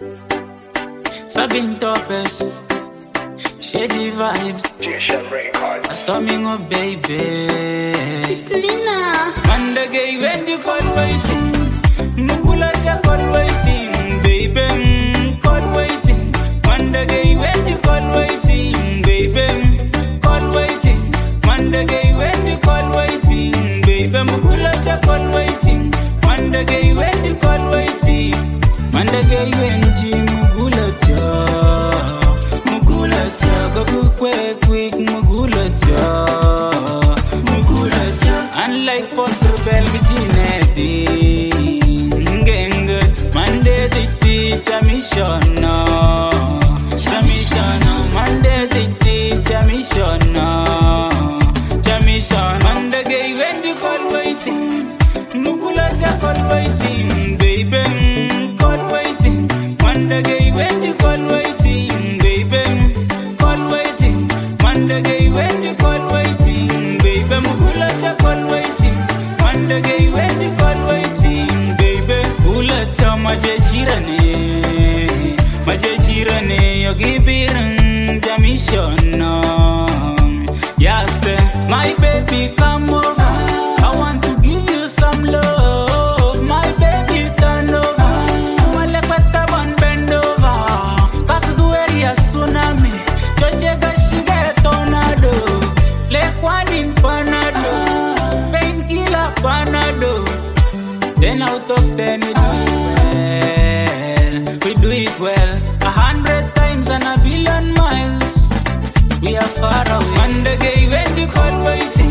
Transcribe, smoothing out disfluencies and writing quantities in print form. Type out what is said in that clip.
Sabine Topes, Shady Vibes, I saw me go baby. It's Mina. Manda gay when you call waiting, Mugula call waiting, baby, call waiting. Manda gay when you call waiting, baby, call waiting. Manda gay when you call waiting, baby, Mugula call waiting. Manda gay when you call waiting, Manda gay when you Mugula go quick, Mugula unlike Port Rebel Virginity, Gengut, Monday the teacher mission, Monday the teacher mission, Monday gay when you call waiting, Mugula call waiting, baby, call waiting, Monday gay when you call waiting, baby, call waiting, Monday gay when you call waiting, baby, Mugula call waiting, Monday gay when you call waiting, baby, Mugula maje jirane, yogi birun jamisyon, yes, my baby come over, I want to give you some love, my baby turn over, malekata ban bend over, pass the area tsunami, joje gashi tornado, like one in Panado, painkiller Panado, 10 out of 10 we do it well, 100 times and a billion miles, we are far away, Monday gay when you call waiting.